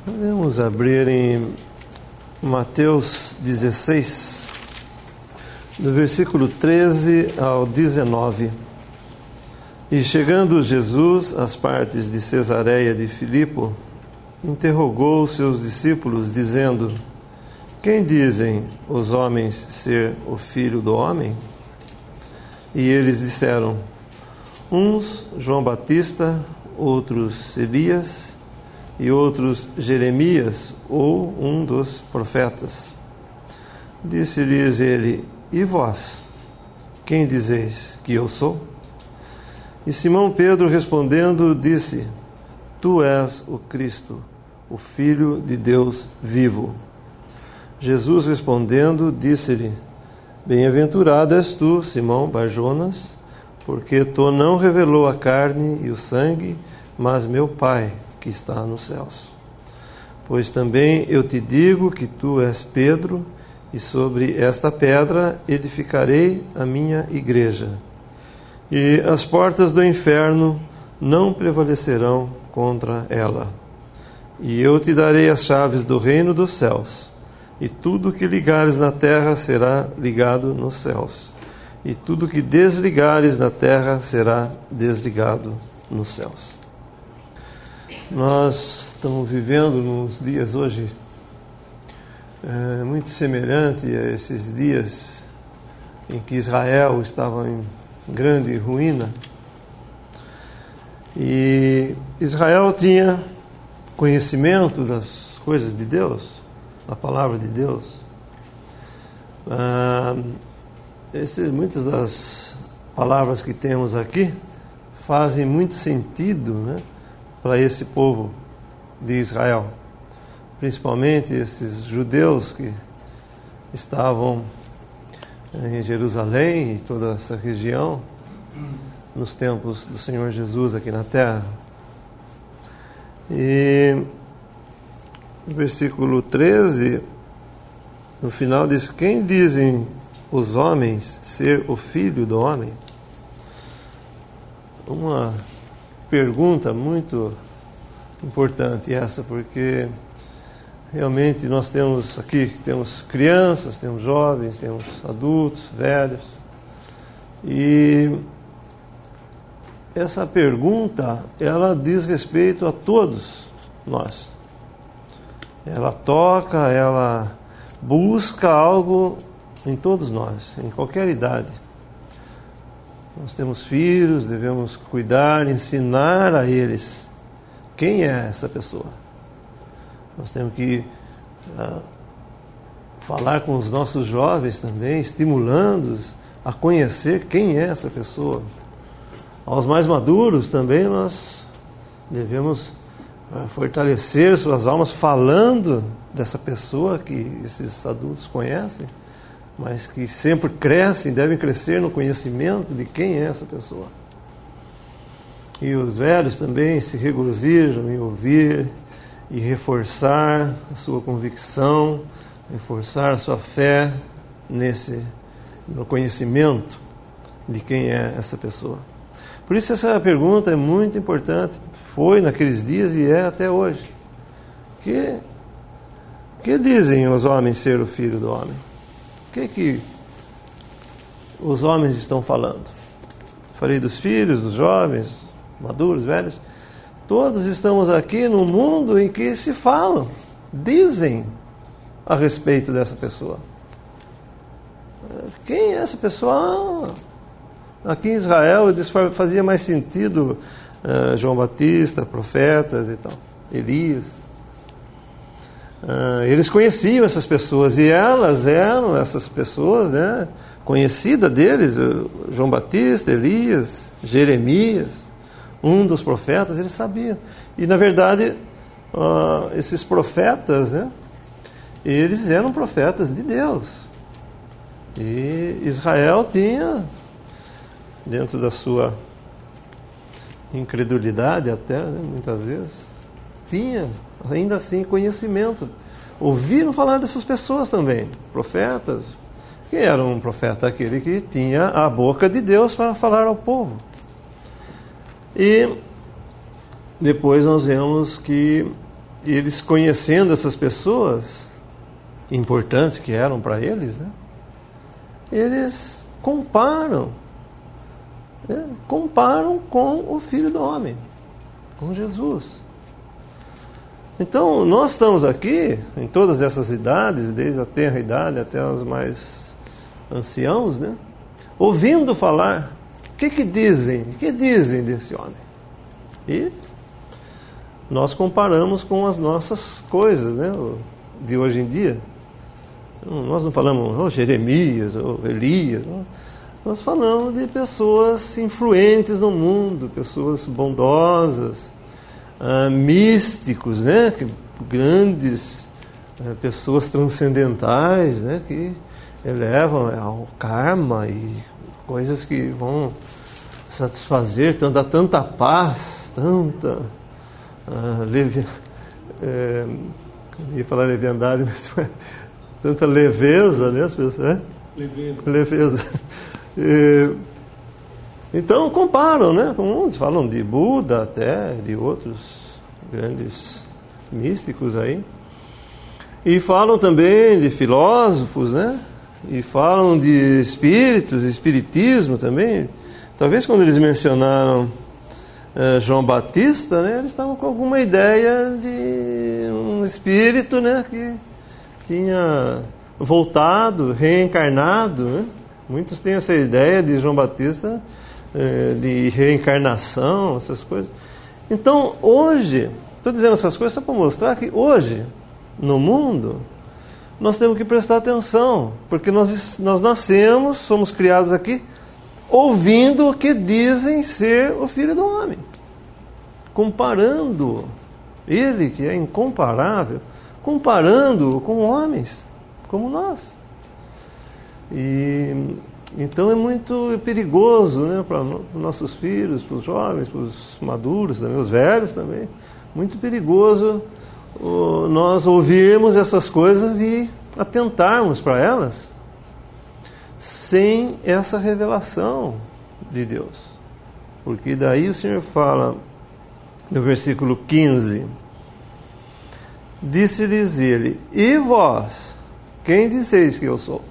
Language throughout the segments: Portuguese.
Vamos abrir em Mateus 16, do versículo 13 ao 19. E chegando Jesus às partes de Cesareia de Filipo, interrogou os seus discípulos, dizendo: Quem dizem os homens ser o Filho do Homem? E eles disseram: uns João Batista, outros Elias, e outros Jeremias, ou um dos profetas. Disse-lhes ele: E vós, quem dizeis que eu sou? E Simão Pedro respondendo disse: Tu és o Cristo, o Filho de Deus vivo. Jesus respondendo disse-lhe: Bem-aventurado és tu, Simão Bar-Jonas, porque tu não revelou a carne e o sangue, mas meu Pai que está nos céus. Pois também eu te digo que tu és Pedro, e sobre esta pedra edificarei a minha igreja. E as portas do inferno não prevalecerão contra ela. E eu te darei as chaves do reino dos céus. E tudo que ligares na terra será ligado nos céus. E tudo que desligares na terra será desligado nos céus. Nós estamos vivendo nos dias hoje muito semelhante a esses dias em que Israel estava em grande ruína. E Israel tinha conhecimento das coisas de Deus, da palavra de Deus. Muitas das palavras que temos aqui fazem muito sentido, né, para esse povo de Israel, principalmente esses judeus que estavam em Jerusalém e toda essa região nos tempos do Senhor Jesus aqui na terra. E no versículo 13, no final diz: Quem dizem os homens ser o Filho do Homem? Uma pergunta muito importante essa, porque realmente nós temos crianças, temos jovens, temos adultos, velhos, e essa pergunta, ela diz respeito a todos nós. Ela toca, ela busca algo em todos nós, em qualquer idade. Nós temos filhos, devemos cuidar, ensinar a eles quem é essa pessoa. Nós temos que falar com os nossos jovens também, estimulando-os a conhecer quem é essa pessoa. Aos mais maduros também nós devemos fortalecer suas almas falando dessa pessoa que esses adultos conhecem, mas que sempre crescem, devem crescer no conhecimento de quem é essa pessoa. E os velhos também se regozijam em ouvir e reforçar a sua convicção, reforçar a sua fé no conhecimento de quem é essa pessoa. Por isso essa pergunta é muito importante, foi naqueles dias e é até hoje. Que dizem os homens ser o Filho do Homem? O que os homens estão falando? Falei dos filhos, dos jovens, maduros, velhos. Todos estamos aqui num mundo em que se falam, dizem a respeito dessa pessoa. Quem é essa pessoa? Aqui em Israel fazia mais sentido João Batista, profetas e tal, Elias. Eles conheciam essas pessoas e elas eram essas pessoas, né, conhecidas deles, João Batista, Elias, Jeremias, um dos profetas, eles sabiam. E na verdade, esses profetas, né, eles eram profetas de Deus. E Israel tinha, dentro da sua incredulidade até, né, muitas vezes, tinha ainda assim conhecimento. Ouviram falar dessas pessoas também, profetas. Quem era um profeta? Aquele que tinha a boca de Deus para falar ao povo. E depois nós vemos que eles conhecendo essas pessoas importantes que eram para eles, né? Eles comparam com o Filho do Homem, com Jesus. Então, nós estamos aqui, em todas essas idades, desde a tenra idade até os mais anciãos, né? Ouvindo falar, o que dizem desse homem? E nós comparamos com as nossas coisas, né? De hoje em dia. Nós não falamos Jeremias, ou Elias, não. Nós falamos de pessoas influentes no mundo, pessoas bondosas, místicos, né? Grandes pessoas transcendentais, né? Que elevam ao karma e coisas que vão satisfazer, dar tanta paz, tanta ia falar leviandade, mas tanta leveza, né? As pessoas, né? Leveza. Então comparam, né? Uns falam de Buda até, de outros grandes místicos aí. E falam também de filósofos, né? E falam de espíritos, espiritismo também. Talvez quando eles mencionaram João Batista, né? Eles estavam com alguma ideia de um espírito, né? Que tinha voltado, reencarnado, né? Muitos têm essa ideia de João Batista, de reencarnação, essas coisas. Então, hoje, estou dizendo essas coisas só para mostrar que hoje, no mundo, nós temos que prestar atenção, porque nós nascemos, somos criados aqui, ouvindo o que dizem ser o Filho do Homem, comparando ele, que é incomparável, comparando-o com homens, como nós. E então é muito perigoso, né, para os nossos filhos, para os jovens, para os maduros, também, os velhos também, muito perigoso nós ouvirmos essas coisas e atentarmos para elas sem essa revelação de Deus. Porque daí o Senhor fala no versículo 15: disse-lhes ele: e vós, quem disseis que eu sou?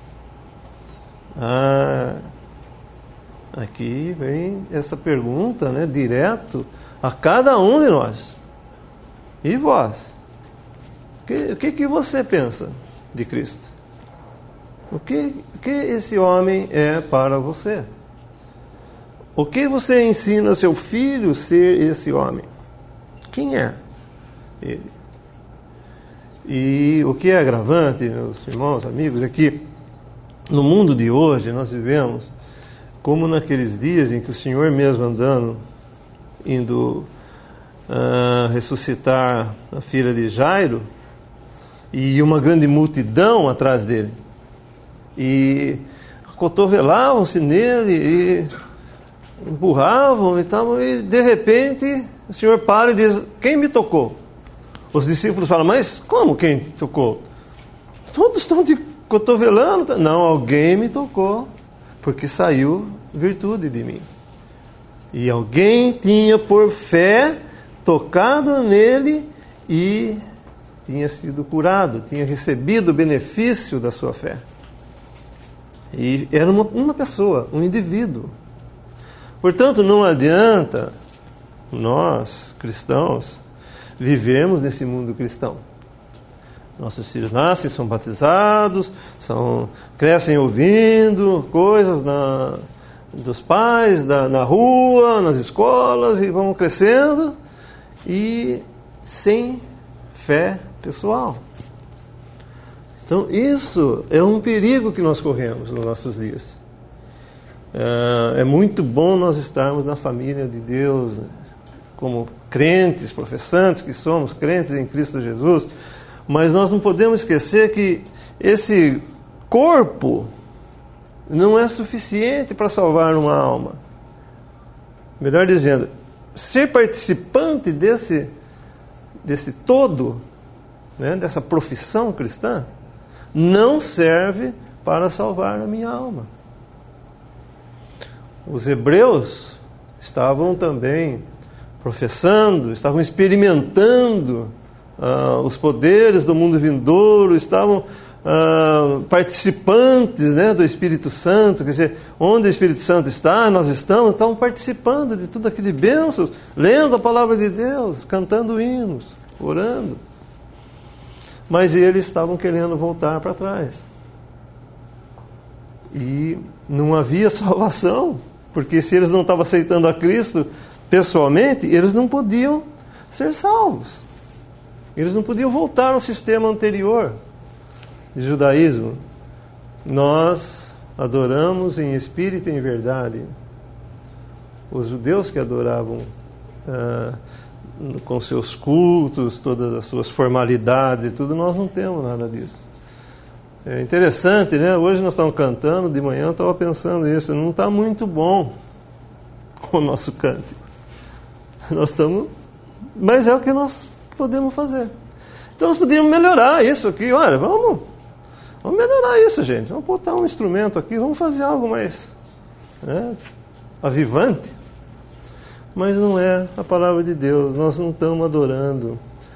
Aqui vem essa pergunta, né, direto a cada um de nós. E vós? O que você pensa de Cristo? O que esse homem é para você? O que você ensina seu filho ser esse homem? Quem é ele? E o que é agravante, meus irmãos, amigos, é que no mundo de hoje nós vivemos como naqueles dias em que o Senhor mesmo indo ressuscitar a filha de Jairo, e uma grande multidão atrás dele, e cotovelavam-se nele e empurravam e tal, e de repente o Senhor para e diz: quem me tocou? Os discípulos falam: mas como quem te tocou? Todos estão te cotovelando. Não, alguém me tocou, porque saiu virtude de mim. E alguém tinha por fé tocado nele e tinha sido curado, tinha recebido o benefício da sua fé. E era uma pessoa, um indivíduo. Portanto, não adianta nós, cristãos, vivermos nesse mundo cristão. Nossos filhos nascem, são batizados, crescem ouvindo coisas dos pais, na rua, nas escolas, e vão crescendo, e sem fé pessoal. Então, isso é um perigo que nós corremos nos nossos dias. É muito bom nós estarmos na família de Deus, né? Como crentes, professantes que somos, crentes em Cristo Jesus, mas nós não podemos esquecer que esse corpo não é suficiente para salvar uma alma. Melhor dizendo, ser participante desse todo, né, dessa profissão cristã, não serve para salvar a minha alma. Os hebreus estavam também professando, estavam experimentando os poderes do mundo vindouro, estavam participantes, né, do Espírito Santo. Quer dizer, onde o Espírito Santo está, nós estavam participando de tudo aquilo de bênçãos, lendo a palavra de Deus, cantando hinos, orando. Mas eles estavam querendo voltar para trás. E não havia salvação, porque se eles não estavam aceitando a Cristo pessoalmente, eles não podiam ser salvos. Eles não podiam voltar ao sistema anterior de judaísmo. Nós adoramos em espírito e em verdade. Os judeus que adoravam com seus cultos, todas as suas formalidades e tudo, nós não temos nada disso. É interessante, né? Hoje nós estamos cantando, de manhã eu estava pensando isso, não está muito bom o nosso cântico. Nós estamos, mas é o que nós podemos fazer. Então nós podíamos melhorar isso aqui. Olha, vamos melhorar isso, gente. Vamos botar um instrumento aqui, vamos fazer algo mais avivante. Mas não é a palavra de Deus. Nós não estamos adorando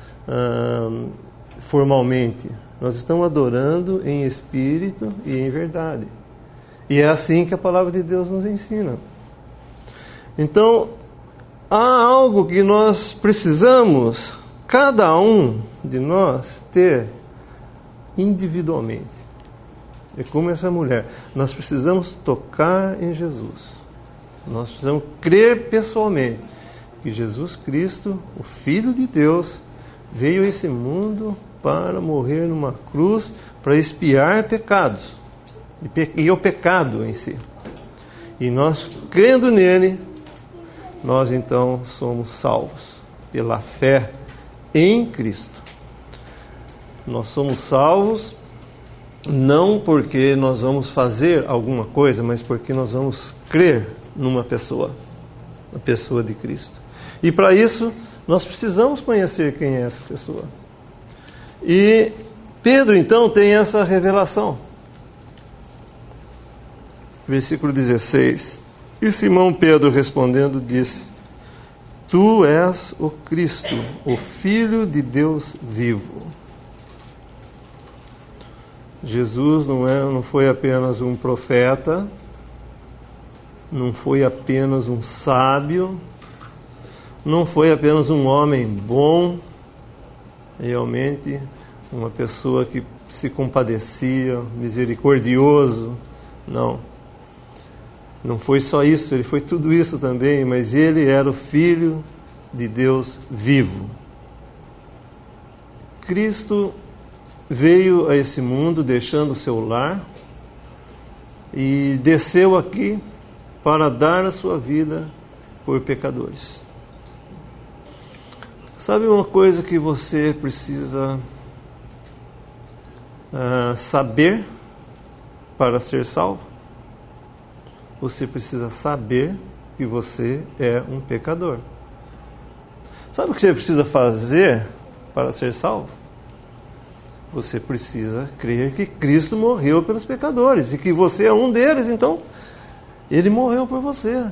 formalmente. Nós estamos adorando em espírito e em verdade. E é assim que a palavra de Deus nos ensina. Então, há algo que nós precisamos, cada um de nós, ter individualmente. É como essa mulher. Nós precisamos tocar em Jesus. Nós precisamos crer pessoalmente que Jesus Cristo, o Filho de Deus, veio a esse mundo para morrer numa cruz, para expiar pecados, e o pecado em si. E nós, crendo nele, nós então somos salvos pela fé em Cristo. Nós somos salvos não porque nós vamos fazer alguma coisa, mas porque nós vamos crer numa pessoa, a pessoa de Cristo. E para isso, nós precisamos conhecer quem é essa pessoa. E Pedro, então, tem essa revelação. Versículo 16. E Simão Pedro, respondendo, disse: Tu és o Cristo, o Filho de Deus vivo. Jesus não foi apenas um profeta, não foi apenas um sábio, não foi apenas um homem bom, realmente uma pessoa que se compadecia, misericordioso. Não foi só isso, ele foi tudo isso também, mas ele era o Filho de Deus vivo. Cristo veio a esse mundo deixando o seu lar e desceu aqui para dar a sua vida por pecadores. Sabe uma coisa que você precisa saber para ser salvo? Você precisa saber que você é um pecador. Sabe o que você precisa fazer para ser salvo? Você precisa crer que Cristo morreu pelos pecadores e que você é um deles, então Ele morreu por você.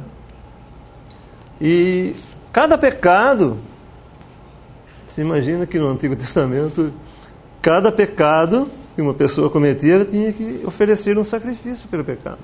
E cada pecado, você imagina que no Antigo Testamento, cada pecado que uma pessoa cometia, ela tinha que oferecer um sacrifício pelo pecado.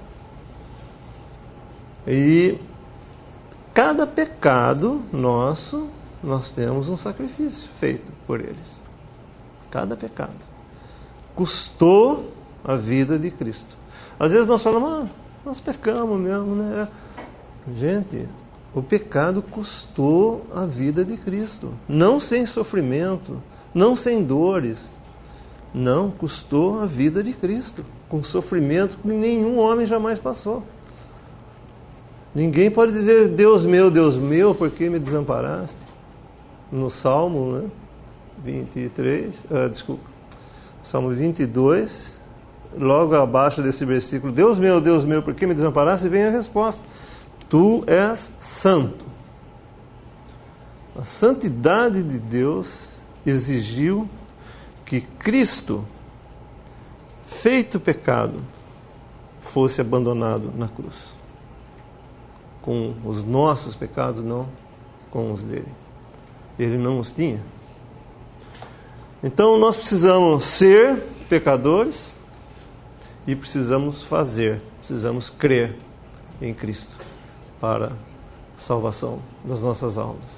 E cada pecado nosso, nós temos um sacrifício feito por eles. Cada pecado. Custou a vida de Cristo. Às vezes nós falamos, nós pecamos mesmo, né? Gente, o pecado custou a vida de Cristo. Não sem sofrimento, não sem dores. Não, custou a vida de Cristo. Com sofrimento que nenhum homem jamais passou. Ninguém pode dizer, Deus meu, por que me desamparaste? No Salmo, né? 23, Salmo 22, logo abaixo desse versículo, Deus meu, por que me desamparaste? Vem a resposta: Tu és santo. A santidade de Deus exigiu que Cristo, feito pecado, fosse abandonado na cruz. Com os nossos pecados, não com os dele. Ele não os tinha. Então nós precisamos ser pecadores e precisamos crer em Cristo para a salvação das nossas almas.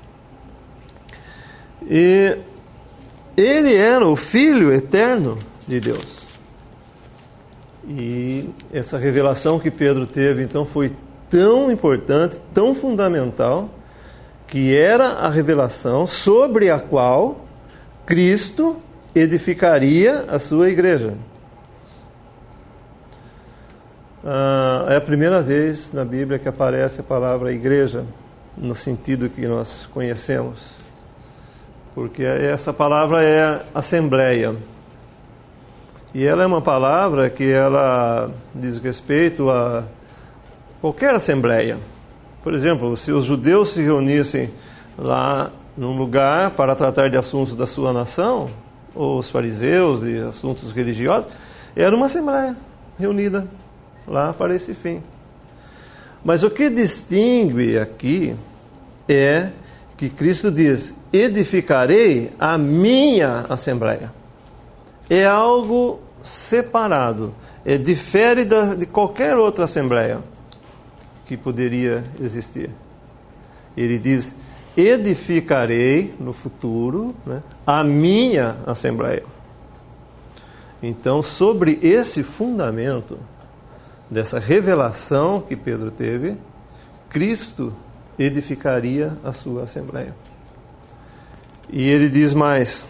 E ele era o Filho eterno de Deus. E essa revelação que Pedro teve, então, foi tão importante, tão fundamental, que era a revelação sobre a qual Cristo edificaria a sua igreja. É a primeira vez na Bíblia que aparece a palavra igreja, no sentido que nós conhecemos. Porque essa palavra é assembleia. E ela é uma palavra que ela diz respeito a qualquer assembleia. Por exemplo, se os judeus se reunissem lá num lugar para tratar de assuntos da sua nação, ou os fariseus e assuntos religiosos, era uma assembleia reunida lá para esse fim. Mas o que distingue aqui é que Cristo diz: edificarei a minha assembleia. É algo separado, difere de qualquer outra assembleia que poderia existir. Ele diz: edificarei no futuro, né, a minha assembleia. Então, sobre esse fundamento dessa revelação que Pedro teve, Cristo edificaria a sua assembleia. E ele diz mais,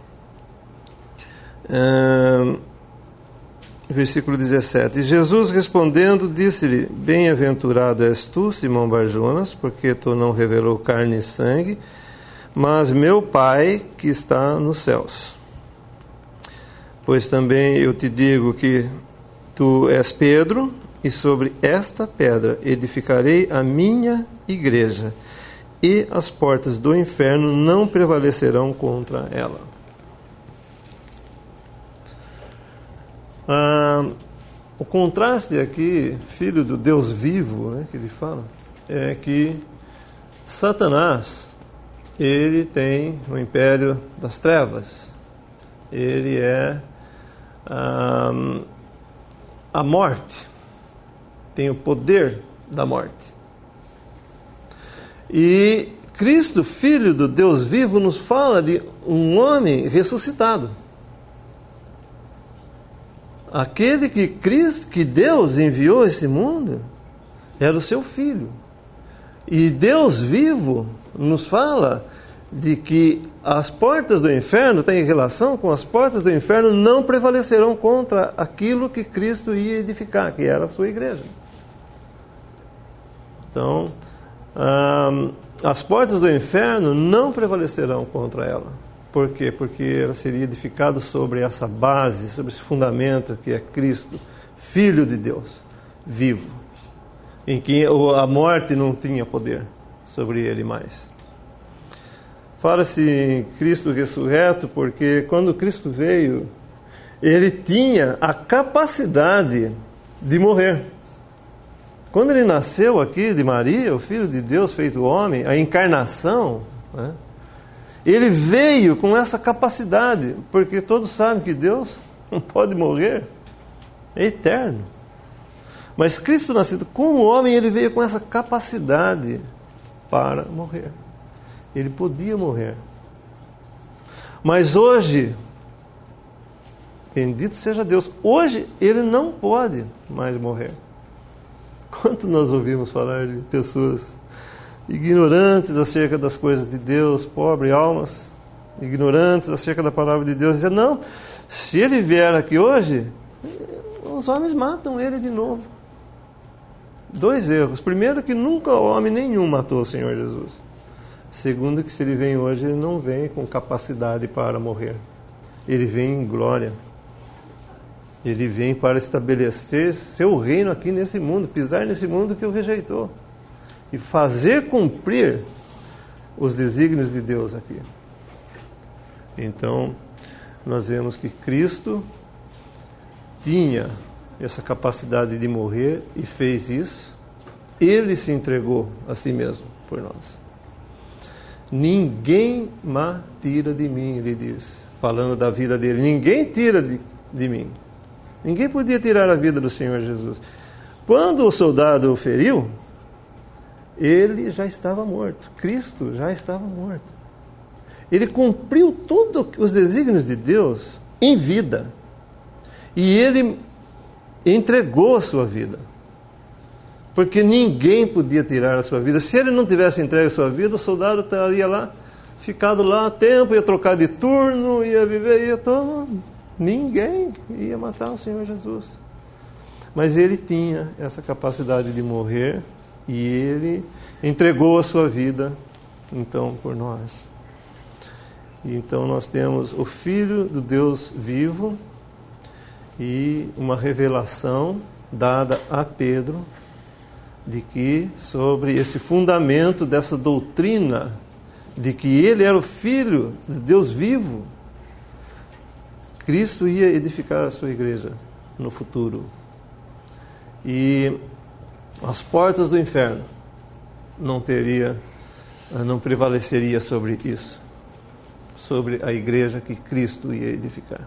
versículo 17: Jesus respondendo disse-lhe: bem-aventurado és tu, Simão Barjonas, porque tu não revelou carne e sangue, mas meu Pai que está nos céus. Pois também eu te digo que tu és Pedro, e sobre esta pedra edificarei a minha igreja, e as portas do inferno não prevalecerão contra ela. O contraste aqui, filho do Deus vivo, né, que ele fala, é que Satanás, ele tem o império das trevas. Ele é a morte, tem o poder da morte. E Cristo, filho do Deus vivo, nos fala de um homem ressuscitado. Aquele que Deus enviou a esse mundo era o seu Filho. E Deus vivo nos fala de que as portas do inferno, tem relação com as portas do inferno, não prevalecerão contra aquilo que Cristo ia edificar, que era a sua igreja. Então, as portas do inferno não prevalecerão contra ela. Por quê? Porque ela seria edificada sobre essa base, sobre esse fundamento que é Cristo, Filho de Deus, vivo, em que a morte não tinha poder sobre ele mais. Fala-se em Cristo ressurreto porque quando Cristo veio, ele tinha a capacidade de morrer. Quando ele nasceu aqui de Maria, o Filho de Deus feito homem, a encarnação, né? Ele veio com essa capacidade, porque todos sabem que Deus não pode morrer, é eterno. Mas Cristo nascido como homem, ele veio com essa capacidade para morrer. Ele podia morrer. Mas hoje, bendito seja Deus, hoje ele não pode mais morrer. Quanto nós ouvimos falar de pessoas ignorantes acerca das coisas de Deus, pobres almas, ignorantes acerca da palavra de Deus, dizendo: não, se ele vier aqui hoje, os homens matam ele de novo. Dois erros. Primeiro, que nunca homem nenhum matou o Senhor Jesus. Segundo, que se ele vem hoje, ele não vem com capacidade para morrer. Ele vem em glória. Ele vem para estabelecer seu reino aqui nesse mundo, pisar nesse mundo que o rejeitou e fazer cumprir os desígnios de Deus aqui. Então, nós vemos que Cristo tinha essa capacidade de morrer e fez isso. Ele se entregou a si mesmo por nós. Ninguém me tira de mim, ele diz. falando da vida dele. Ninguém tira de mim. Ninguém podia tirar a vida do Senhor Jesus. Quando o soldado o feriu, ele já estava morto. Cristo já estava morto. Ele cumpriu todos os desígnios de Deus em vida. E ele entregou a sua vida. Porque ninguém podia tirar a sua vida. Se ele não tivesse entregue a sua vida, o soldado estaria lá, ficado lá tempo, ia trocar de turno, ia viver, ninguém ia matar o Senhor Jesus. Mas ele tinha essa capacidade de morrer e ele entregou a sua vida, então, por nós. E então nós temos o Filho do Deus vivo e uma revelação dada a Pedro de que, sobre esse fundamento dessa doutrina de que ele era o Filho de Deus vivo, Cristo ia edificar a sua igreja no futuro. E as portas do inferno não prevaleceria sobre isso, sobre a igreja que Cristo ia edificar.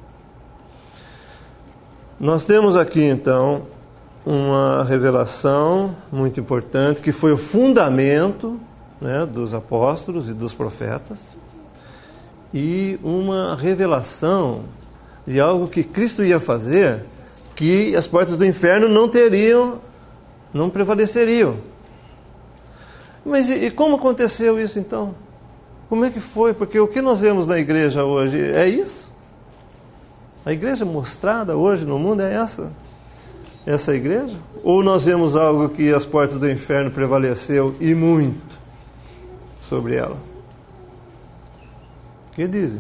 Nós temos aqui então uma revelação muito importante, que foi o fundamento, né, dos apóstolos e dos profetas, e uma revelação de algo que Cristo ia fazer, que as portas do inferno não prevaleceriam. Mas e como aconteceu isso então? Como é que foi? Porque o que nós vemos na igreja hoje é isso? A igreja mostrada hoje no mundo é essa igreja? Ou nós vemos algo que as portas do inferno prevaleceu e muito sobre ela? O que dizem?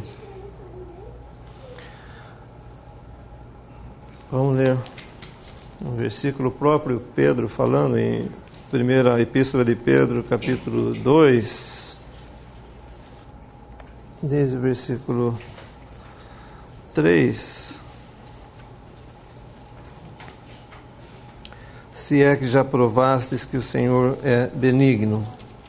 Vamos ler um versículo próprio, Pedro falando em primeira epístola de Pedro, capítulo 2, desde o versículo 3. Se é que já provastes que o Senhor é benigno.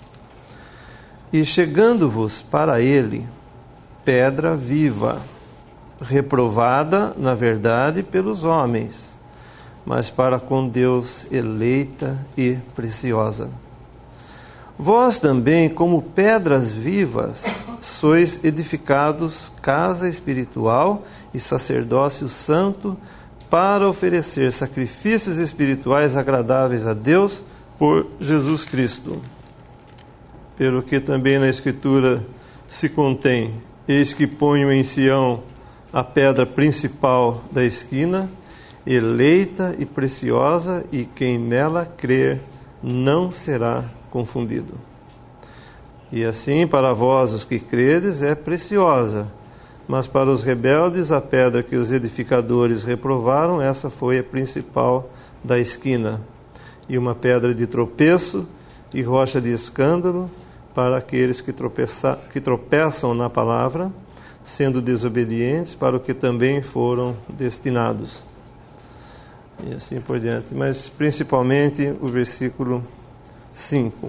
E chegando-vos para ele, pedra viva, reprovada, na verdade, pelos homens, mas para com Deus eleita e preciosa. Vós também, como pedras vivas, sois edificados casa espiritual e sacerdócio santo, para oferecer sacrifícios espirituais agradáveis a Deus por Jesus Cristo. Pelo que também na Escritura se contém: eis que ponho em Sião a pedra principal da esquina, eleita e preciosa, e quem nela crer não será confundido. E assim, para vós, os que credes, é preciosa, mas para os rebeldes, a pedra que os edificadores reprovaram, essa foi a principal da esquina, e uma pedra de tropeço e rocha de escândalo para aqueles que tropeçam na palavra, sendo desobedientes, para o que também foram destinados. E assim por diante. Mas principalmente o versículo 5.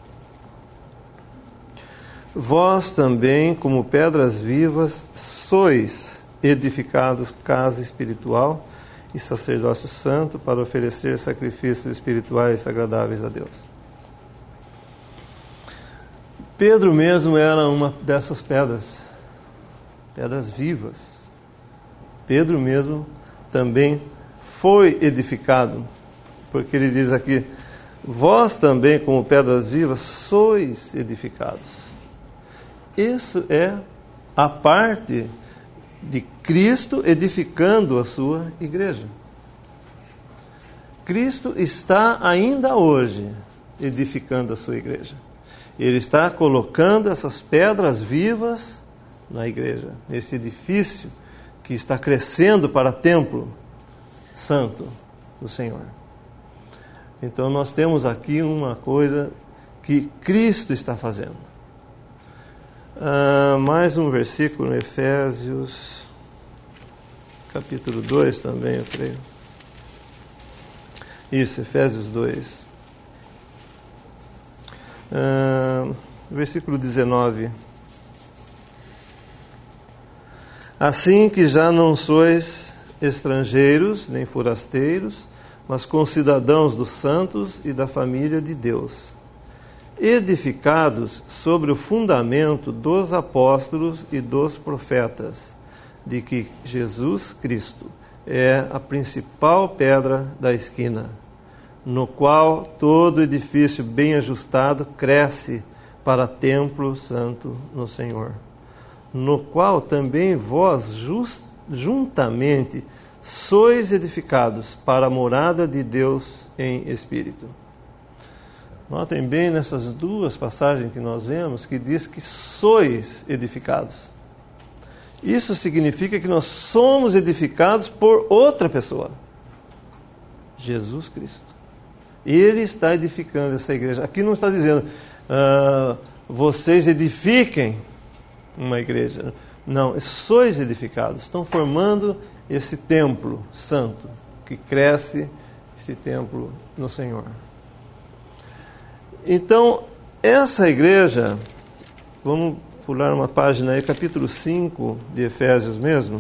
Vós também, como pedras vivas, sois edificados casa espiritual e sacerdócio santo, para oferecer sacrifícios espirituais agradáveis a Deus. Pedro mesmo era uma dessas pedras vivas. Pedro mesmo também foi edificado, porque ele diz aqui: vós também, como pedras vivas, sois edificados. Isso é a parte de Cristo edificando a sua igreja. Cristo está ainda hoje edificando a sua igreja. Ele está colocando essas pedras vivas na igreja, nesse edifício que está crescendo para templo santo do Senhor. Então nós temos aqui uma coisa que Cristo está fazendo. Mais um versículo em Efésios, capítulo 2 também, eu creio. Isso, Efésios 2. Versículo 19. Assim que já não sois estrangeiros, nem forasteiros, mas concidadãos dos santos e da família de Deus, edificados sobre o fundamento dos apóstolos e dos profetas, de que Jesus Cristo é a principal pedra da esquina, no qual todo edifício bem ajustado cresce para templo santo no Senhor, no qual também vós juntamente sois edificados para a morada de Deus em Espírito. Notem bem nessas duas passagens que nós vemos, que diz que sois edificados. Isso significa que nós somos edificados por outra pessoa, Jesus Cristo. Ele está edificando essa igreja. Aqui não está dizendo, vocês edifiquem uma igreja. Não, sois edificados, estão formando esse templo santo, que cresce, esse templo no Senhor. Então, essa igreja, vamos pular uma página aí, capítulo 5 de Efésios mesmo.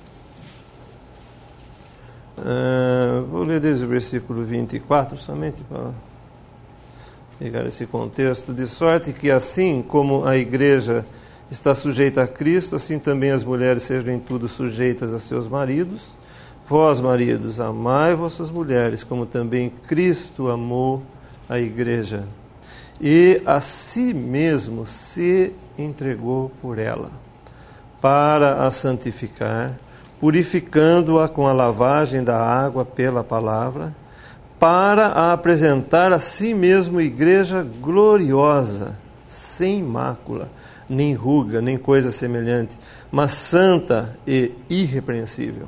Vou ler desde o versículo 24, somente para pegar esse contexto. De sorte que assim como a igreja está sujeita a Cristo, assim também as mulheres sejam em tudo sujeitas a seus maridos. Vós, maridos, amai vossas mulheres, como também Cristo amou a igreja, e a si mesmo se entregou por ela, para a santificar, purificando-a com a lavagem da água pela palavra, para a apresentar a si mesmo igreja gloriosa, sem mácula, nem ruga, nem coisa semelhante, mas santa e irrepreensível.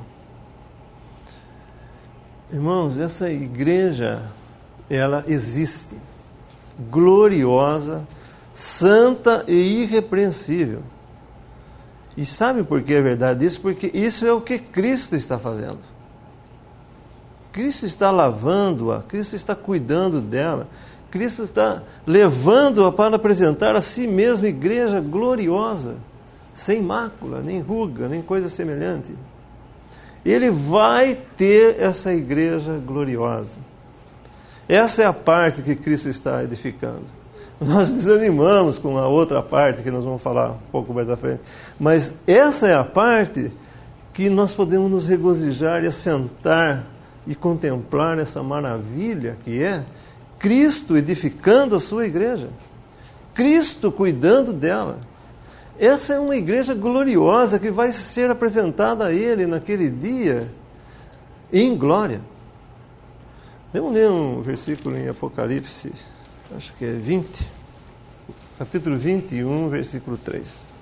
Irmãos, essa igreja, ela existe, gloriosa, santa e irrepreensível. E sabe por que é verdade isso? Porque isso é o que Cristo está fazendo. Cristo está lavando-a, Cristo está cuidando dela, Cristo está levando-a para apresentar a si mesmo igreja gloriosa, sem mácula, nem ruga, nem coisa semelhante. Ele vai ter essa igreja gloriosa. Essa é a parte que Cristo está edificando. Nós desanimamos com a outra parte, que nós vamos falar um pouco mais à frente. Mas essa é a parte que nós podemos nos regozijar e assentar e contemplar essa maravilha que é Cristo edificando a sua igreja. Cristo cuidando dela. Essa é uma igreja gloriosa que vai ser apresentada a Ele naquele dia em glória. Vamos ler um versículo em Apocalipse, acho que é 20, capítulo 21, versículo 3.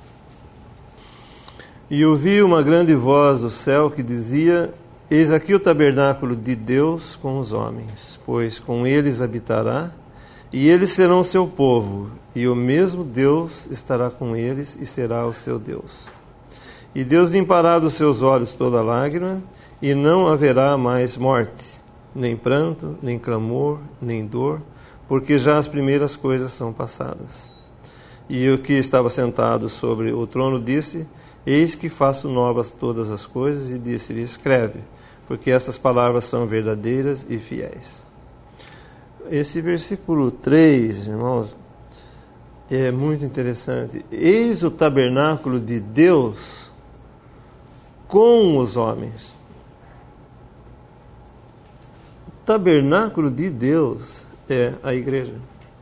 E ouvi uma grande voz do céu que dizia: Eis aqui o tabernáculo de Deus com os homens, pois com eles habitará, e eles serão seu povo, e o mesmo Deus estará com eles e será o seu Deus. E Deus limpará dos seus olhos toda lágrima, e não haverá mais morte, nem pranto, nem clamor, nem dor, porque já as primeiras coisas são passadas. E o que estava sentado sobre o trono disse: Eis que faço novas todas as coisas, e disse-lhe: Escreve, porque estas palavras são verdadeiras e fiéis. Esse versículo 3, irmãos, é muito interessante. Eis o tabernáculo de Deus com os homens. O tabernáculo de Deus é a igreja.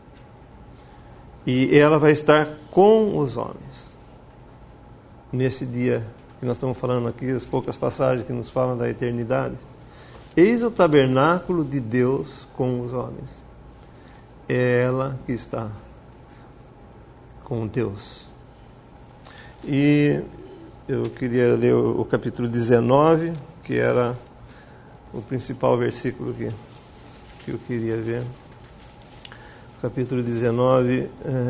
E ela vai estar com os homens. Nesse dia que nós estamos falando aqui, as poucas passagens que nos falam da eternidade. Eis o tabernáculo de Deus com os homens. É ela que está com Deus. E eu queria ler o capítulo 19, que era o principal versículo que eu queria ver. Capítulo 19,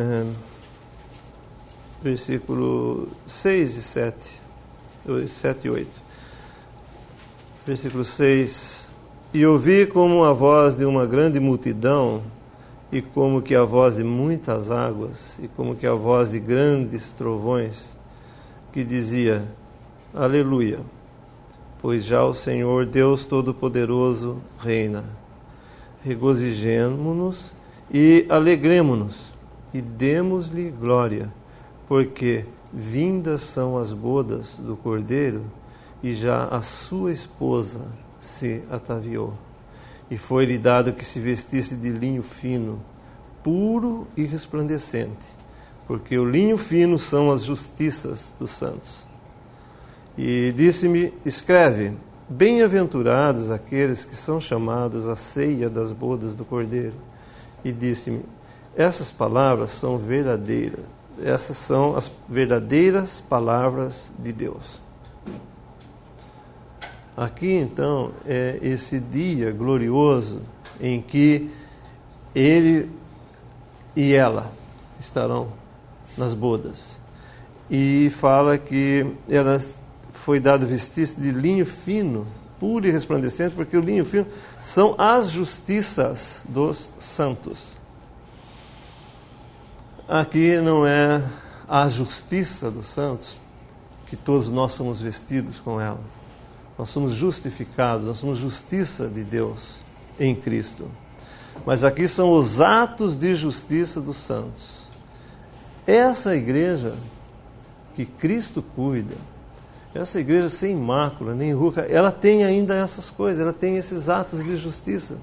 versículo 6 e 7. 7 e 8. Versículo 6. E ouvi como a voz de uma grande multidão, e como que a voz de muitas águas, e como que a voz de grandes trovões, que dizia: Aleluia. Pois já o Senhor Deus Todo-Poderoso reina. Regozijemo-nos e alegremo-nos e demos-lhe glória, porque vindas são as bodas do Cordeiro e já a sua esposa se ataviou. E foi-lhe dado que se vestisse de linho fino, puro e resplandecente, porque o linho fino são as justiças dos santos. E disse-me, escreve, bem-aventurados aqueles que são chamados à ceia das bodas do Cordeiro. E disse-me, essas palavras são verdadeiras, essas são as verdadeiras palavras de Deus. Aqui então é esse dia glorioso em que ele e ela estarão nas bodas. E fala que elas foi dado vestir-se de linho fino, puro e resplandecente, porque o linho fino são as justiças dos santos. Aqui não é a justiça dos santos, que todos nós somos vestidos com ela. Nós somos justificados, nós somos justiça de Deus em Cristo. Mas aqui são os atos de justiça dos santos. Essa igreja que Cristo cuida, essa igreja sem mácula, nem ruga, ela tem ainda essas coisas, ela tem esses atos de justiça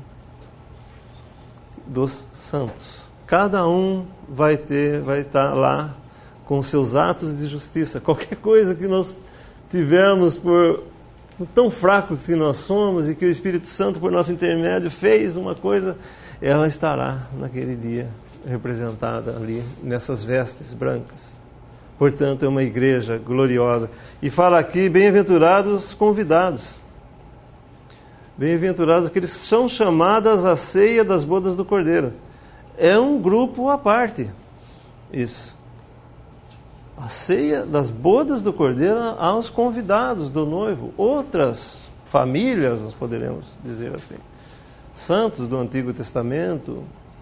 dos santos. Cada um vai estar lá com seus atos de justiça. Qualquer coisa que nós tivemos por tão fracos que nós somos e que o Espírito Santo, por nosso intermédio, fez uma coisa, ela estará naquele dia representada ali nessas vestes brancas. Portanto, é uma igreja gloriosa. E fala aqui, bem-aventurados convidados. Bem-aventurados aqueles que são chamados à ceia das bodas do Cordeiro. É um grupo à parte. Isso. A ceia das bodas do Cordeiro aos convidados do noivo. Outras famílias, nós poderemos dizer assim. Santos do Antigo Testamento.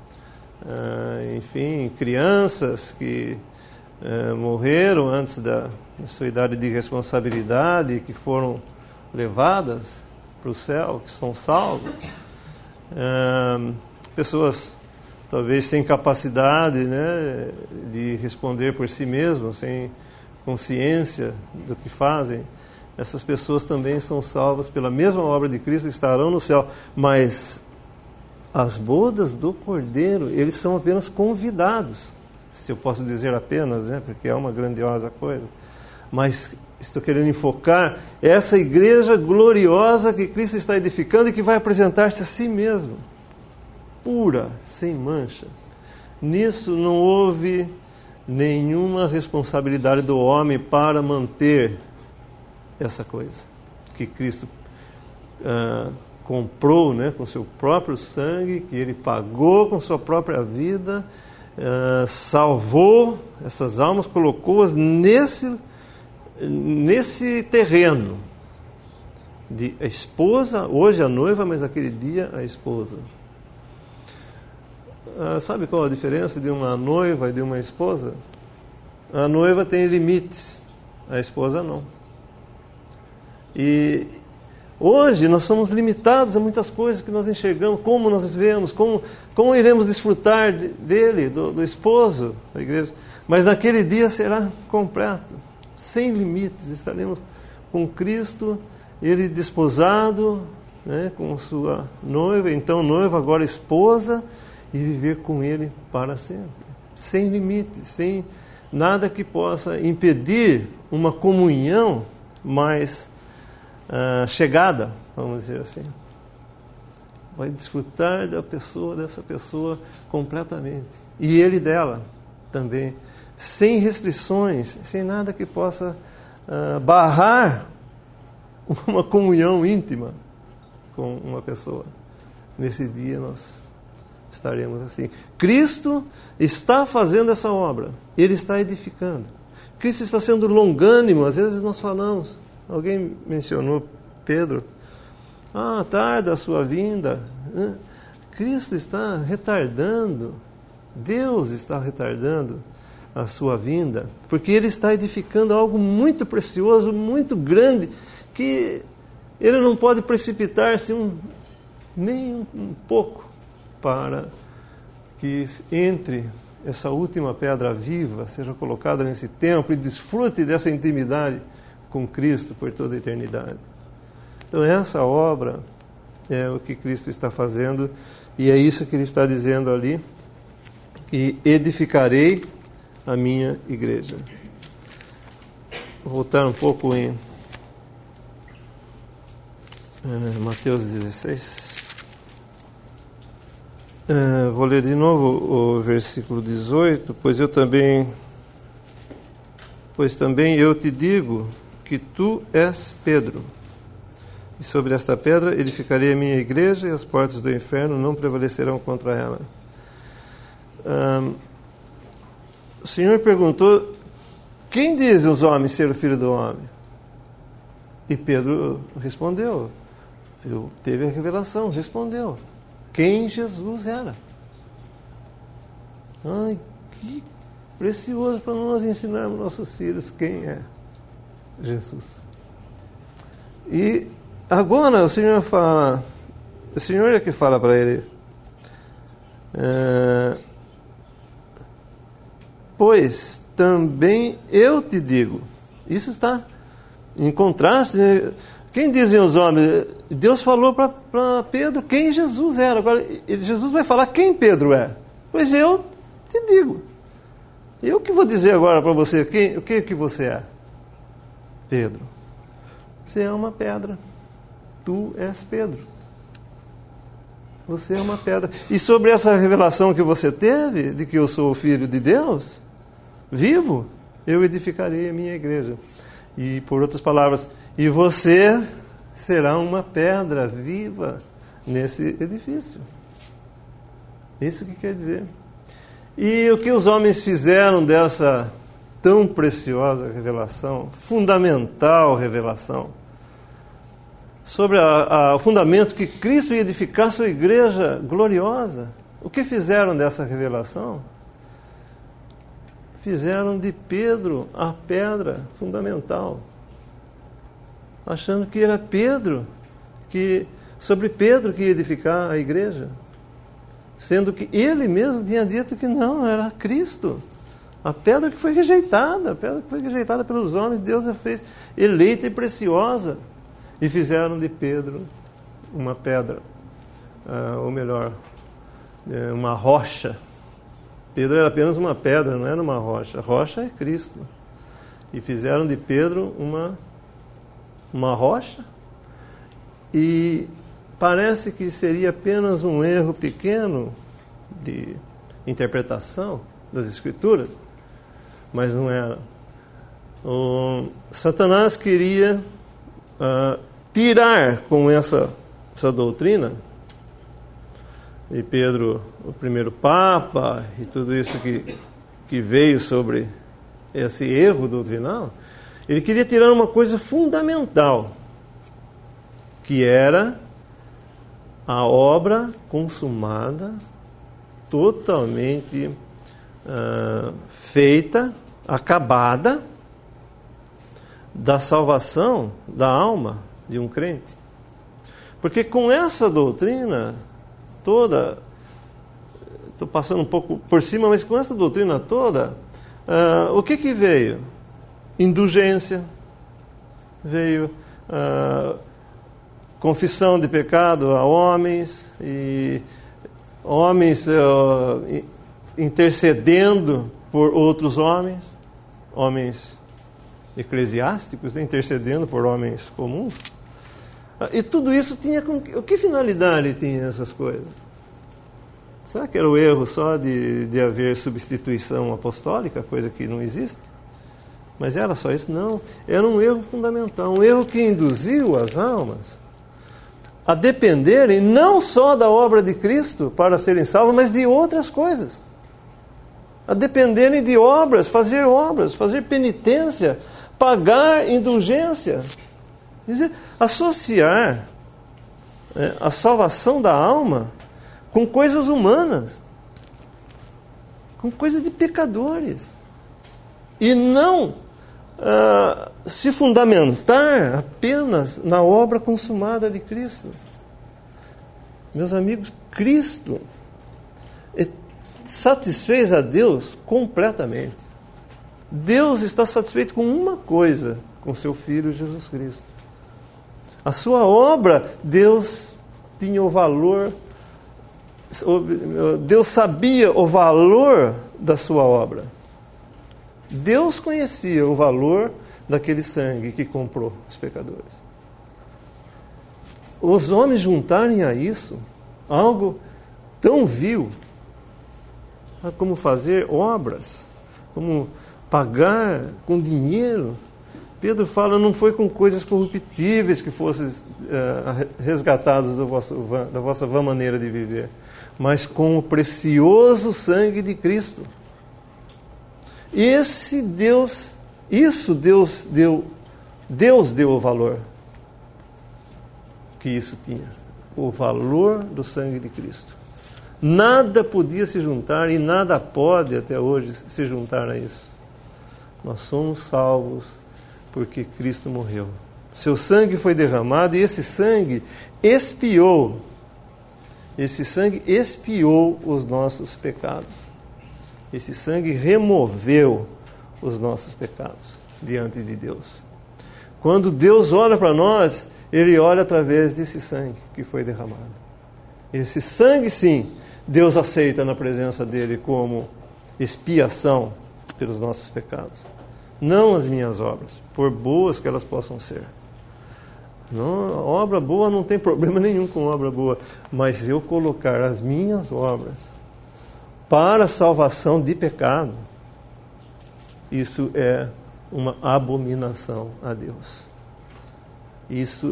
Enfim, crianças que morreram antes da sua idade de responsabilidade, que foram levadas para o céu, que são salvas. Pessoas talvez sem capacidade, né, de responder por si mesmas, sem consciência do que fazem. Essas pessoas também são salvas pela mesma obra de Cristo, estarão no céu. Mas as bodas do Cordeiro, eles são apenas convidados. Se eu posso dizer apenas, né, porque é uma grandiosa coisa. Mas estou querendo enfocar essa igreja gloriosa que Cristo está edificando e que vai apresentar-se a si mesmo, pura, sem mancha. Nisso não houve nenhuma responsabilidade do homem para manter essa coisa que Cristo comprou, né, com seu próprio sangue, que Ele pagou com sua própria vida, salvou essas almas, colocou-as nesse terreno de a esposa, hoje a noiva, mas aquele dia a esposa. Sabe qual a diferença de uma noiva e de uma esposa? A noiva tem limites, a esposa não. E hoje nós somos limitados a muitas coisas que nós enxergamos, como nós vemos, como iremos desfrutar dele, do esposo da igreja. Mas naquele dia será completo, sem limites. Estaremos com Cristo, ele desposado, né, com sua noiva, então noiva, agora esposa, e viver com ele para sempre, sem limites, sem nada que possa impedir uma comunhão mais chegada, vamos dizer assim. Vai desfrutar dessa pessoa completamente. E ele dela também, sem restrições, sem nada que possa barrar uma comunhão íntima com uma pessoa. Nesse dia nós estaremos assim. Cristo está fazendo essa obra. Ele está edificando. Cristo está sendo longânimo. Às vezes nós falamos, alguém mencionou Pedro, tarda a sua vinda. Cristo está retardando, Deus está retardando a sua vinda, porque Ele está edificando algo muito precioso, muito grande, que Ele não pode precipitar-se nem um pouco para que entre essa última pedra viva, seja colocada nesse templo e desfrute dessa intimidade com Cristo por toda a eternidade. Então essa obra é o que Cristo está fazendo, e é isso que Ele está dizendo ali, que edificarei a minha igreja. Vou voltar um pouco em Mateus 16. Vou ler de novo o versículo 18. Pois também eu te digo que tu és Pedro, e sobre esta pedra edificarei a minha igreja, e as portas do inferno não prevalecerão contra ela. O Senhor perguntou: quem dizem os homens ser o Filho do Homem? E Pedro respondeu, teve a revelação, respondeu quem Jesus era. Ai, que precioso para nós ensinarmos nossos filhos quem é Jesus. E agora o Senhor é que fala para ele, pois também eu te digo. Isso está em contraste, né? Quem dizem os homens? Deus falou para Pedro quem Jesus era. Agora Jesus vai falar quem Pedro é. Pois eu te digo. Eu que vou dizer agora para você o que você é. Pedro, você é uma pedra. Tu és Pedro. Você é uma pedra. E sobre essa revelação que você teve, de que eu sou o Filho de Deus, vivo, eu edificarei a minha igreja. E por outras palavras, e você será uma pedra viva nesse edifício. Isso que quer dizer. E o que os homens fizeram dessa tão preciosa revelação, fundamental revelação, sobre o fundamento que Cristo ia edificar sua igreja gloriosa. O que fizeram dessa revelação? Fizeram de Pedro a pedra fundamental, achando que era sobre Pedro que ia edificar a igreja, sendo que ele mesmo tinha dito que não, era Cristo. A pedra que foi rejeitada, pelos homens, Deus a fez eleita e preciosa. E fizeram de Pedro uma pedra, ou melhor, uma rocha. Pedro era apenas uma pedra, não era uma rocha. A rocha é Cristo. E fizeram de Pedro uma rocha, e parece que seria apenas um erro pequeno de interpretação das Escrituras, mas não era. Satanás queria tirar com essa doutrina, e Pedro, o primeiro Papa, e tudo isso que veio sobre esse erro doutrinal, ele queria tirar uma coisa fundamental, que era a obra consumada, totalmente feita, acabada, da salvação da alma de um crente. Porque com essa doutrina toda, estou passando um pouco por cima, mas com essa doutrina toda, o que veio? Indulgência, veio confissão de pecado a homens, e homens intercedendo por outros homens eclesiásticos, intercedendo por homens comuns. E tudo isso tinha o que finalidade tinha essas coisas? Será que era o erro só de haver substituição apostólica, coisa que não existe? Mas era só isso? Não. Era um erro fundamental, um erro que induziu as almas a dependerem não só da obra de Cristo para serem salvos, mas de outras coisas. A dependerem de obras, fazer penitência, pagar indulgência. Quer dizer, associar a salvação da alma com coisas humanas, com coisas de pecadores. e não se fundamentar apenas na obra consumada de Cristo. Meus amigos, Cristo satisfez a Deus completamente. Deus está satisfeito com uma coisa, com seu Filho Jesus Cristo. A sua obra, Deus tinha o valor, Deus sabia o valor da sua obra. Deus conhecia o valor daquele sangue que comprou os pecadores. Os homens juntarem a isso algo tão vil, como fazer obras, como pagar com dinheiro. Pedro fala, não foi com coisas corruptíveis que fossem resgatados da vossa vã maneira de viver, mas com o precioso sangue de Cristo. Deus deu o valor que isso tinha, o valor do sangue de Cristo. Nada podia se juntar e nada pode até hoje se juntar a isso. Nós somos salvos porque Cristo morreu. Seu sangue foi derramado e esse sangue expiou os nossos pecados. Esse sangue removeu os nossos pecados diante de Deus. Quando Deus olha para nós, Ele olha através desse sangue que foi derramado. Esse sangue, sim, Deus aceita na presença dEle como expiação pelos nossos pecados. Não as minhas obras, por boas que elas possam ser. Não, obra boa não tem problema nenhum com obra boa, mas eu colocar as minhas obras para a salvação de pecado, isso é uma abominação a Deus. Isso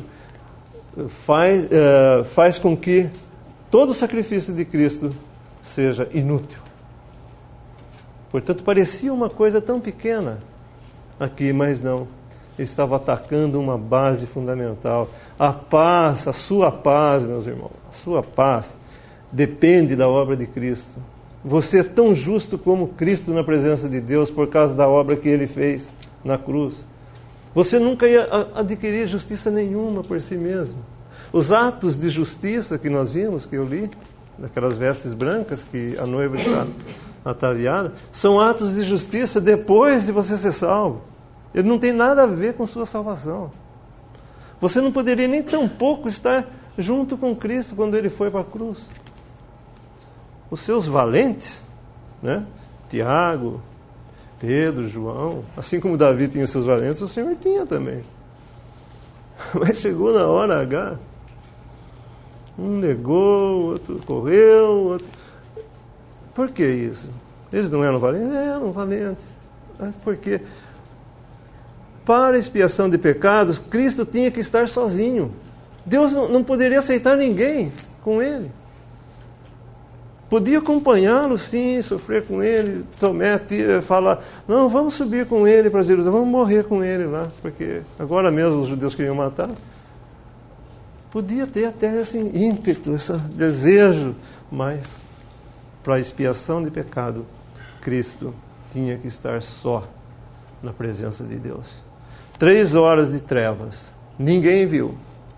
faz com que todo o sacrifício de Cristo seja inútil. Portanto, parecia uma coisa tão pequena aqui, mas não. Ele estava atacando uma base fundamental. A paz, a sua paz, meus irmãos, a sua paz depende da obra de Cristo. Você é tão justo como Cristo na presença de Deus por causa da obra que Ele fez na cruz. Você nunca ia adquirir justiça nenhuma por si mesmo. Os atos de justiça que nós vimos, que eu li, daquelas vestes brancas que a noiva está ataviada, são atos de justiça depois de você ser salvo. Ele não tem nada a ver com sua salvação. Você não poderia nem tampouco estar junto com Cristo quando Ele foi para a cruz. Os seus valentes, né? Tiago, Pedro, João, assim como Davi tinha os seus valentes, o Senhor tinha também. Mas chegou na hora H, um negou, outro correu, outro... Por que isso? Eles não eram valentes? Eram valentes. Por quê? Para a expiação de pecados, Cristo tinha que estar sozinho. Deus não poderia aceitar ninguém com Ele. Podia acompanhá-lo, sim, sofrer com ele. Tomé fala, não, vamos subir com ele para Jerusalém, vamos morrer com ele lá, porque agora mesmo os judeus queriam matar. Podia ter até esse ímpeto, esse desejo, mas para a expiação de pecado, Cristo tinha que estar só na presença de Deus. 3 horas de trevas, ninguém viu.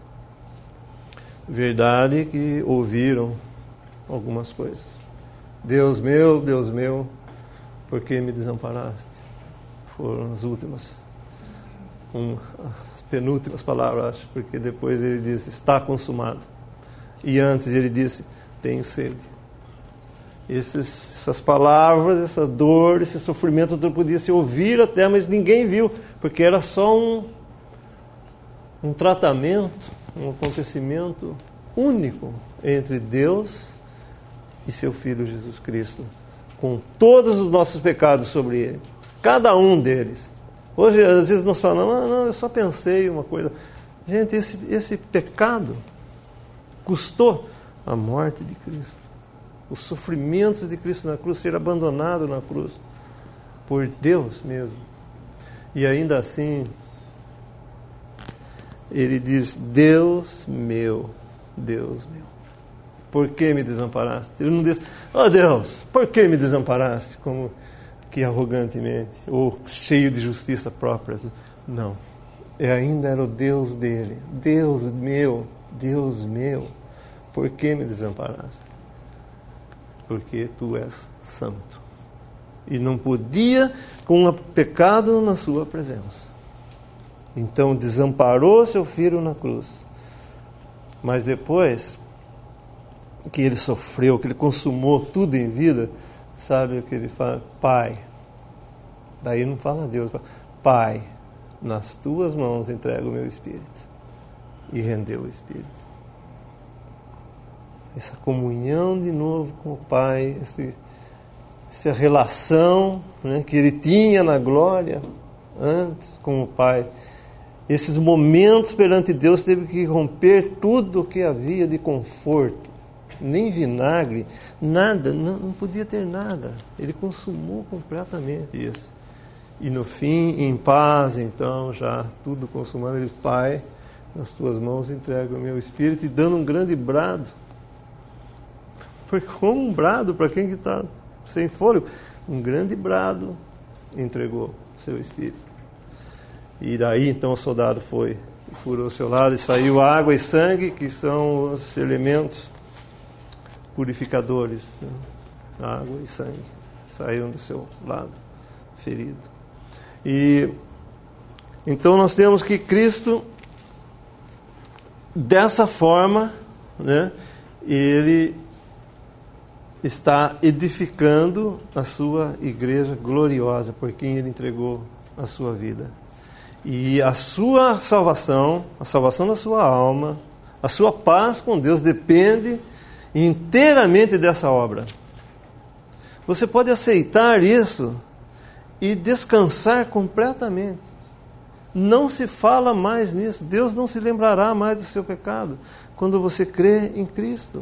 Verdade que ouviram algumas coisas. Deus meu, por que me desamparaste? Foram as últimas, as penúltimas palavras, acho, porque depois ele disse, está consumado. E antes ele disse, tenho sede. Essas palavras, essa dor, esse sofrimento, tudo podia se ouvir até, mas ninguém viu, porque era só um tratamento, um acontecimento único entre Deus e seu Filho Jesus Cristo, com todos os nossos pecados sobre Ele, cada um deles. Hoje, às vezes, nós falamos, não, eu só pensei uma coisa. Gente, esse pecado custou a morte de Cristo, os sofrimentos de Cristo na cruz, ser abandonado na cruz, por Deus mesmo. E ainda assim, Ele diz, Deus meu, por que me desamparaste? Ele não diz, oh Deus, por que me desamparaste? Como que arrogantemente, ou cheio de justiça própria. Não. Ainda era o Deus dele. Deus meu, por que me desamparaste? Porque tu és santo. E não podia com pecado na sua presença. Então desamparou seu filho na cruz. Mas depois que ele sofreu, que ele consumou tudo em vida, sabe o que ele fala? Pai. Daí não fala Deus, fala, Pai, nas tuas mãos entrego o meu espírito. E rendeu o espírito. Essa comunhão de novo com o Pai, essa relação, né, que ele tinha na glória antes com o Pai. Esses momentos perante Deus teve que romper tudo o que havia de conforto. Nem vinagre, nada, não podia ter nada. Ele consumou completamente isso. E no fim, em paz, então, já tudo consumado, ele, Pai, nas tuas mãos entrego o meu espírito, e dando um grande brado. Porque como um brado para quem está sem fôlego, um grande brado entregou o seu espírito. E daí então o soldado foi, furou o seu lado e saiu água e sangue, que são os elementos purificadores, né? Água e sangue saíram do seu lado ferido. E então nós temos que Cristo, dessa forma, né, ele está edificando a sua igreja gloriosa, por quem ele entregou a sua vida. E a sua salvação, a salvação da sua alma, a sua paz com Deus depende inteiramente dessa obra. Você pode aceitar isso e descansar completamente. Não se fala mais nisso. Deus não se lembrará mais do seu pecado quando você crê em Cristo.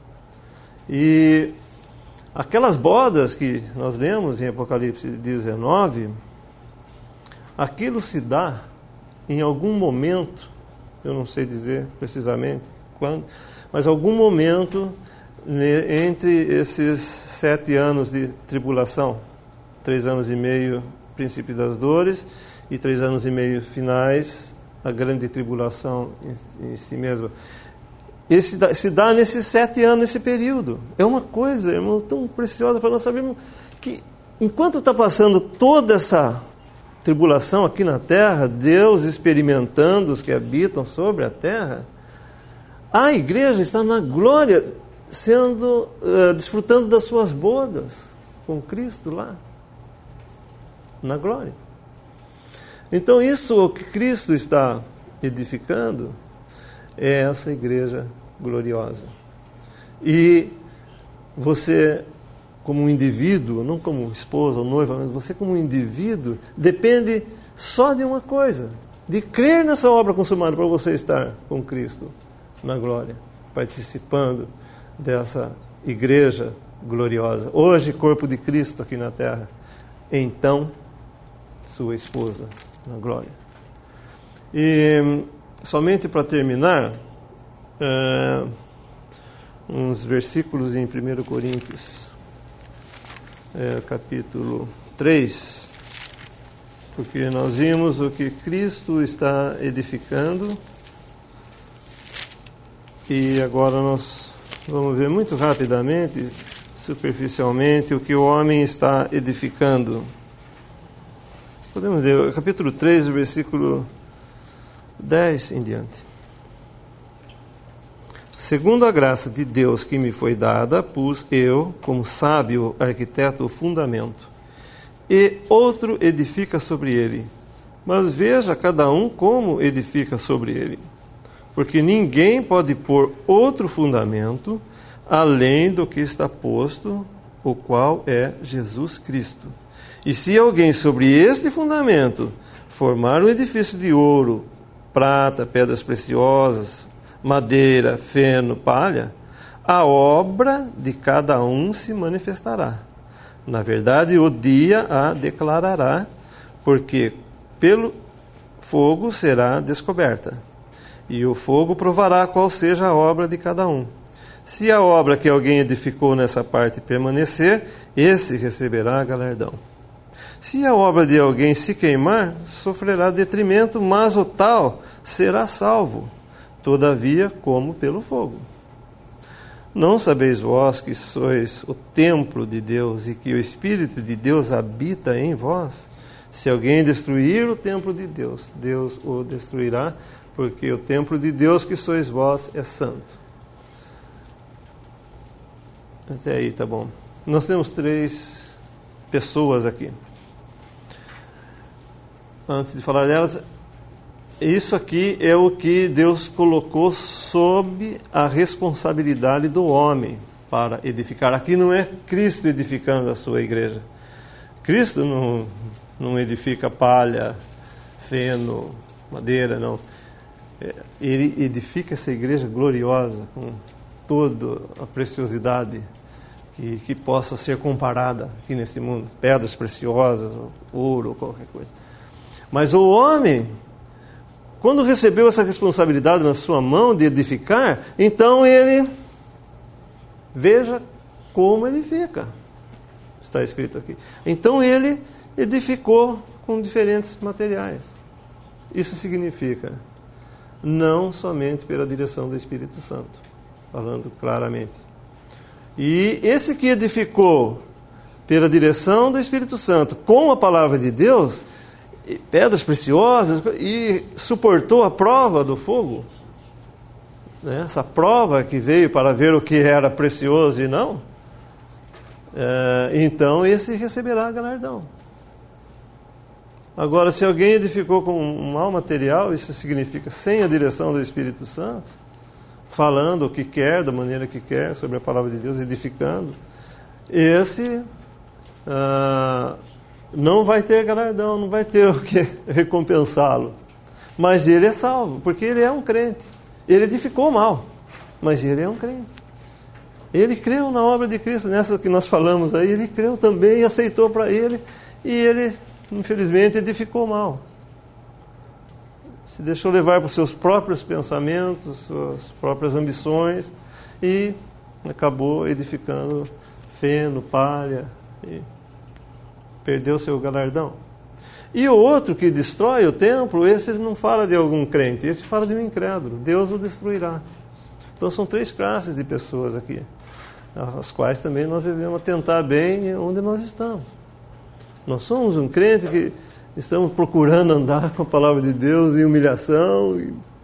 E aquelas bodas que nós lemos em Apocalipse 19, aquilo se dá em algum momento, eu não sei dizer precisamente quando, mas algum momento entre esses 7 anos de tribulação, 3 anos e meio, princípio das dores, e 3 anos e meio finais, a grande tribulação em si mesma. Se dá nesses 7 anos, nesse período. É uma coisa, irmãos, tão preciosa para nós sabermos que, enquanto está passando toda essa tribulação aqui na terra, Deus experimentando os que habitam sobre a terra, a igreja está na glória, desfrutando das suas bodas com Cristo lá, na glória. Então isso, o que Cristo está edificando, é essa igreja gloriosa. E você, como um indivíduo, não como esposa ou noiva, mas você como um indivíduo, depende só de uma coisa, de crer nessa obra consumada para você estar com Cristo na glória, participando dessa igreja gloriosa. Hoje, corpo de Cristo aqui na terra, então, sua esposa na glória. E somente para terminar, uns versículos em 1 Coríntios, capítulo 3, porque nós vimos o que Cristo está edificando, e agora nós vamos ver muito rapidamente, superficialmente, o que o homem está edificando. Podemos ler o capítulo 3, o versículo 10 em diante. Segundo a graça de Deus que me foi dada, pus eu, como sábio arquiteto, o fundamento, e outro edifica sobre ele. Mas veja cada um como edifica sobre ele. Porque ninguém pode pôr outro fundamento além do que está posto, o qual é Jesus Cristo. E se alguém sobre este fundamento formar um edifício de ouro, prata, pedras preciosas, madeira, feno, palha, a obra de cada um se manifestará. Na verdade, o dia a declarará, porque pelo fogo será descoberta. E o fogo provará qual seja a obra de cada um. Se a obra que alguém edificou nessa parte permanecer, esse receberá galardão. Se a obra de alguém se queimar, sofrerá detrimento, mas o tal será salvo, todavia como pelo fogo. Não sabeis vós que sois o templo de Deus e que o Espírito de Deus habita em vós? Se alguém destruir o templo de Deus, Deus o destruirá, porque o templo de Deus que sois vós é santo. Até aí, tá bom. Nós temos 3 pessoas aqui. Antes de falar delas, isso aqui é o que Deus colocou sob a responsabilidade do homem para edificar. Aqui não é Cristo edificando a sua igreja. Cristo não edifica palha, feno, madeira, não. Ele edifica essa igreja gloriosa com toda a preciosidade que possa ser comparada aqui nesse mundo. Pedras preciosas, ouro, qualquer coisa. Mas o homem, quando recebeu essa responsabilidade na sua mão de edificar, então ele, veja como edifica. Está escrito aqui. Então ele edificou com diferentes materiais. Isso significa não somente pela direção do Espírito Santo, falando claramente. E esse que edificou pela direção do Espírito Santo com a palavra de Deus, pedras preciosas, e suportou a prova do fogo, né? Essa prova que veio para ver o que era precioso e não, então esse receberá galardão. Agora, se alguém edificou com um mau material, isso significa sem a direção do Espírito Santo, falando o que quer, da maneira que quer, sobre a palavra de Deus, edificando, esse não vai ter galardão, não vai ter o que recompensá-lo. Mas ele é salvo, porque ele é um crente. Ele edificou mal, mas ele é um crente. Ele creu na obra de Cristo, nessa que nós falamos aí, ele creu também e aceitou para ele, e ele, infelizmente, edificou mal. Se deixou levar por seus próprios pensamentos, suas próprias ambições, e acabou edificando feno, palha, e perdeu seu galardão. E o outro que destrói o templo, esse não fala de algum crente, esse fala de um incrédulo. Deus o destruirá. Então são 3 classes de pessoas aqui, as quais também nós devemos atentar bem onde nós estamos. Nós somos um crente que estamos procurando andar com a palavra de Deus em humilhação,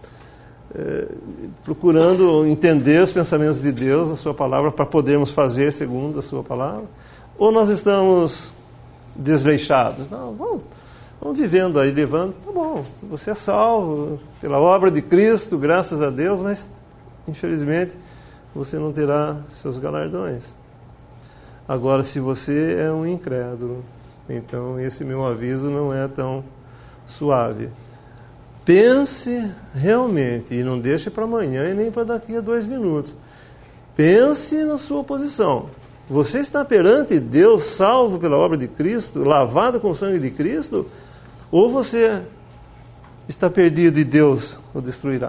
procurando entender os pensamentos de Deus, a sua palavra, para podermos fazer segundo a sua palavra. Ou nós estamos desleixados? Não, vamos vivendo aí, levando, tá bom, você é salvo pela obra de Cristo, graças a Deus, mas infelizmente você não terá seus galardões. Agora, se você é um incrédulo, então esse meu aviso não é tão suave. Pense realmente, e não deixe para amanhã e nem para daqui a 2 minutos. Pense na sua posição. Você está perante Deus, salvo pela obra de Cristo, lavado com o sangue de Cristo, ou você está perdido e Deus o destruirá?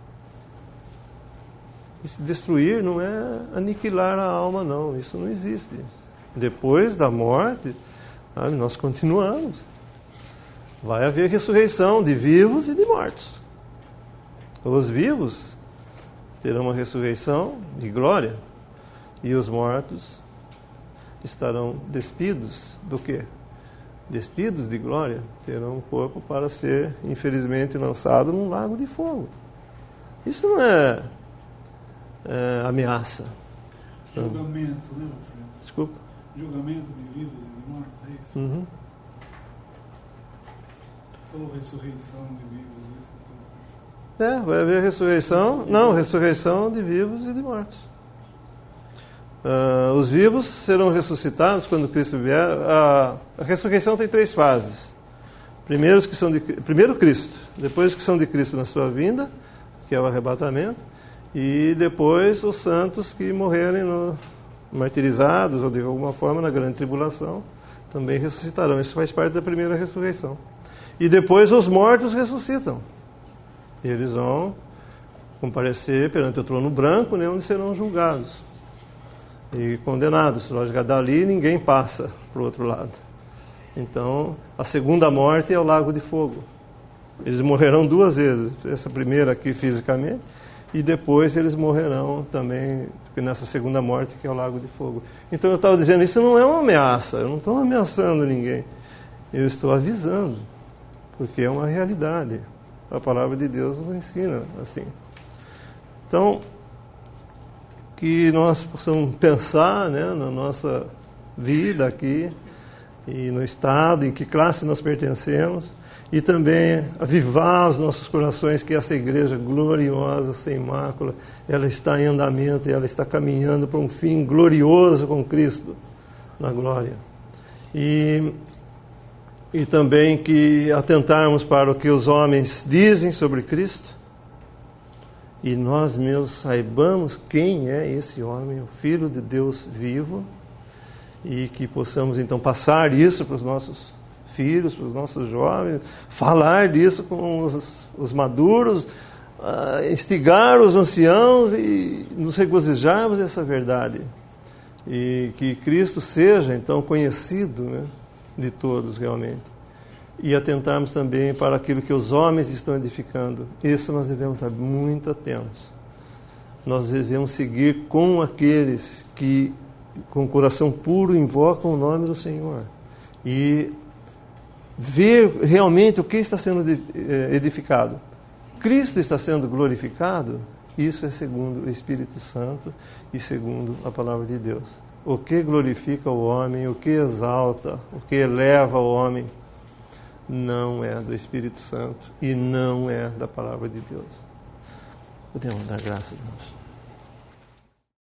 Esse destruir não é aniquilar a alma, não. Isso não existe. Depois da morte, nós continuamos. Vai haver ressurreição de vivos e de mortos. Os vivos terão uma ressurreição de glória, e os mortos estarão despidos do quê? Despidos de glória, terão um corpo para ser, infelizmente, lançado num lago de fogo. Isso não é ameaça. Julgamento, né, Alfredo? Desculpa? Julgamento de vivos e de mortos, é isso? Uhum. Falou ressurreição de vivos, isso. Vai haver ressurreição. Não, ressurreição de vivos e de mortos. Os vivos serão ressuscitados quando Cristo vier. A ressurreição tem 3 fases. Primeiro Cristo, depois os que são de Cristo na sua vinda, que é o arrebatamento, e depois os santos que morrerem martirizados ou de alguma forma na grande tribulação também ressuscitarão. Isso faz parte da primeira ressurreição. E depois os mortos ressuscitam. Eles vão comparecer perante o trono branco, né, onde serão julgados e condenados. Lógico, dali ninguém passa para o outro lado. Então, a segunda morte é o lago de fogo. Eles morrerão 2 vezes. Essa primeira aqui fisicamente, e depois eles morrerão também nessa segunda morte, que é o lago de fogo. Então eu estava dizendo, isso não é uma ameaça, eu não estou ameaçando ninguém. Eu estou avisando, porque é uma realidade. A palavra de Deus nos ensina assim. Então, que nós possamos pensar, né, na nossa vida aqui, e no estado, em que classe nós pertencemos, e também avivar os nossos corações que essa igreja gloriosa, sem mácula, ela está em andamento e ela está caminhando para um fim glorioso com Cristo na glória. E também que atentarmos para o que os homens dizem sobre Cristo, e nós mesmos saibamos quem é esse homem, o Filho de Deus vivo, e que possamos então passar isso para os nossos filhos, para os nossos jovens, falar disso com os maduros, instigar os anciãos e nos regozijarmos dessa verdade. E que Cristo seja então conhecido, né, de todos realmente. E atentarmos também para aquilo que os homens estão edificando. Isso nós devemos estar muito atentos. Nós devemos seguir com aqueles que, com coração puro, invocam o nome do Senhor. E ver realmente o que está sendo edificado. Cristo está sendo glorificado, isso é segundo o Espírito Santo e segundo a palavra de Deus. O que glorifica o homem, o que exalta, o que eleva o homem, não é do Espírito Santo e não é da palavra de Deus. Podemos dar graças a Deus.